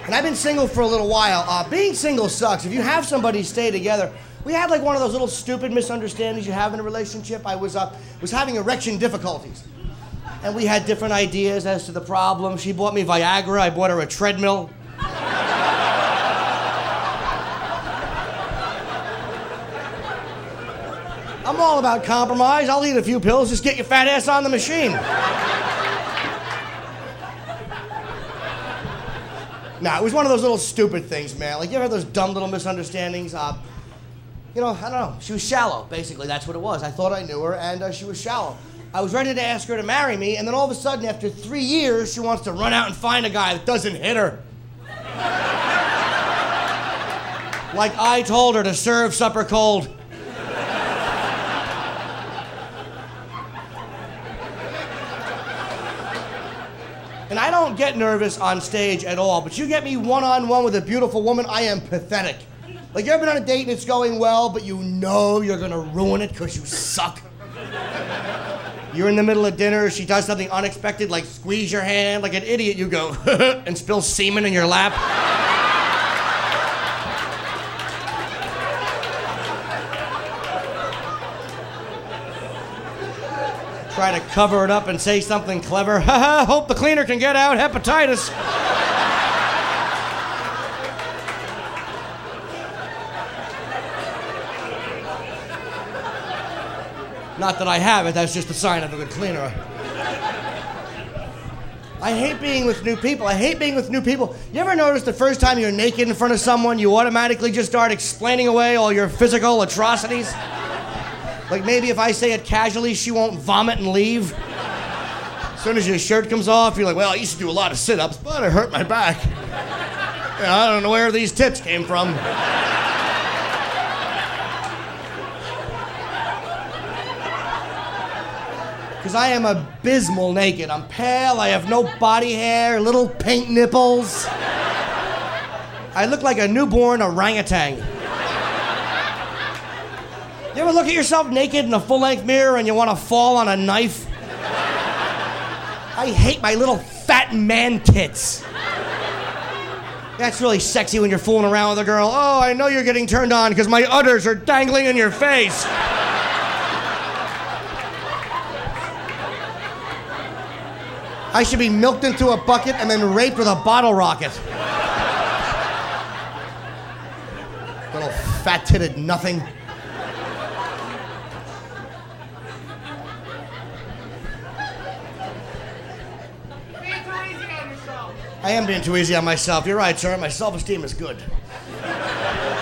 And I've been single for a little while. Being single sucks. If you have somebody stay together, we had like one of those little stupid misunderstandings you have in a relationship. I was having erection difficulties. And we had different ideas as to the problem. She bought me Viagra, I bought her a treadmill. I'm all about compromise. I'll eat a few pills, just get your fat ass on the machine. Nah, it was one of those little stupid things, man. Like, you ever have those dumb little misunderstandings? I don't know. She was shallow, basically. That's what it was. I thought I knew her, and she was shallow. I was ready to ask her to marry me, and then all of a sudden, after 3 years, she wants to run out and find a guy that doesn't hit her. Like I told her to serve supper cold. And I don't get nervous on stage at all, but you get me one-on-one with a beautiful woman, I am pathetic. Like, you ever been on a date and it's going well, but you know you're gonna ruin it because you suck? You're in the middle of dinner, she does something unexpected, like squeeze your hand, like an idiot, you go, and spill semen in your lap. Try to cover it up and say something clever. Haha, hope the cleaner can get out hepatitis. Not that I have it, that's just a sign of a good cleaner. I hate being with new people. You ever notice the first time you're naked in front of someone, you automatically just start explaining away all your physical atrocities? Like, maybe if I say it casually, she won't vomit and leave. As soon as your shirt comes off, you're like, well, I used to do a lot of sit-ups, but I hurt my back. I don't know where these tits came from. Because I am abysmal naked. I'm pale, I have no body hair, little pink nipples. I look like a newborn orangutan. You ever look at yourself naked in a full-length mirror and you want to fall on a knife? I hate my little fat man tits. That's really sexy when you're fooling around with a girl. Oh, I know you're getting turned on because my udders are dangling in your face. I should be milked into a bucket and then raped with a bottle rocket. Little fat-titted nothing. I am being too easy on myself. You're right, sir. My self-esteem is good.